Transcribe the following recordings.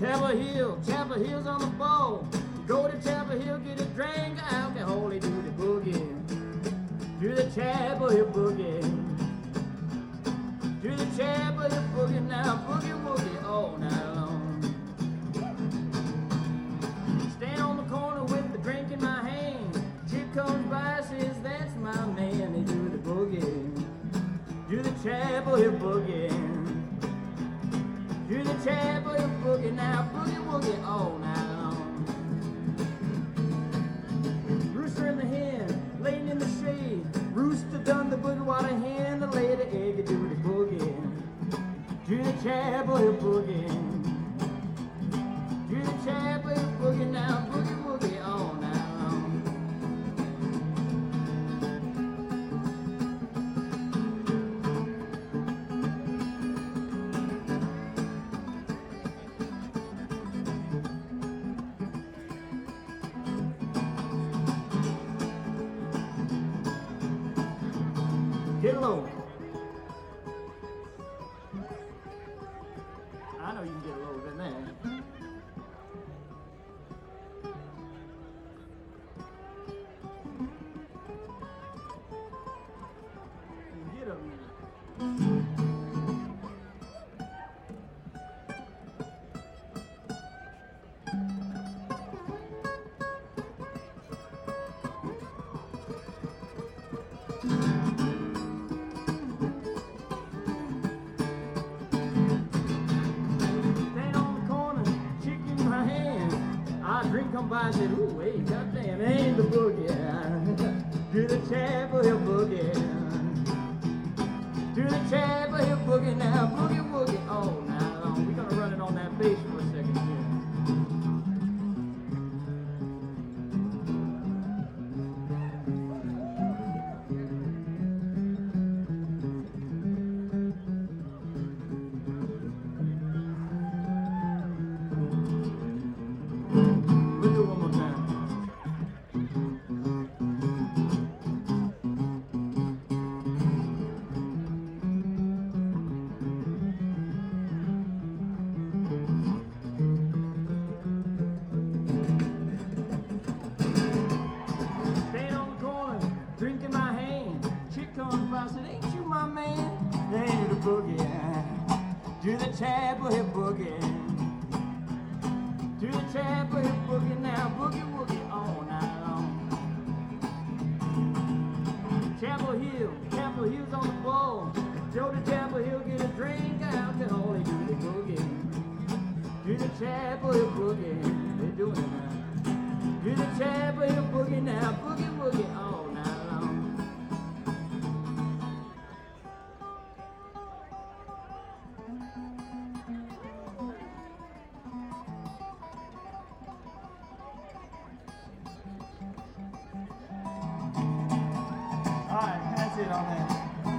Chapel Hill's on the ball. Go to Chapel Hill, get a drink of alcohol, they do the boogie. Do the Chapel Hill boogie. Do the Chapel Hill boogie now, boogie woogie all night long. Stand on the corner with the drink in my hand. Chick comes by, says that's my man. They do the boogie. Do the Chapel Hill boogie. Do the Chapel Hill boogie now, boogie woogie all night long. Rooster and the hen, laying in the shade. Rooster done the boogie while the hen laid the egg. Do the boogie. Do the Chapel Hill boogie. Do the Chapel Hill boogie now, boogie woogie all night long. Get low. I know you can get lower than that. You get up now. Drink come by and said, ooh, wait, goddamn, it ain't the boogie. Do the Chapel Hill boogie. Do the Chapel Hill boogie now, boogie woogie all night long. We're gonna run it on that bass for a second here. We'll do it one more time. Staying on the corner, drink in my hand. Chick comes by, said, ain't you my man? They do the boogie. Do the Chapel Hill boogie. Do the Chapel Hill boogie now, boogie woogie all night long. Chapel Hill's on the ball. Go to Chapel Hill, get a drink of alcohol, they do the boogie. Do the Chapel Hill boogie, they're doing it now. Do the Chapel Hill boogie now, boogie woogie all night long. Alright, that's it on that.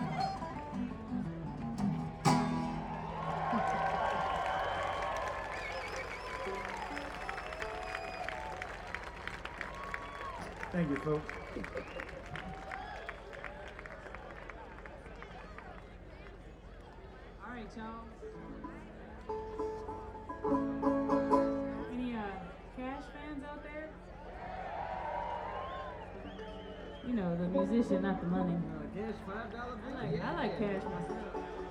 Thank you, folks. All right, y'all. Any Cash fans out there? You know, the musician, not the money. Cash $5 bill. I like Cash myself.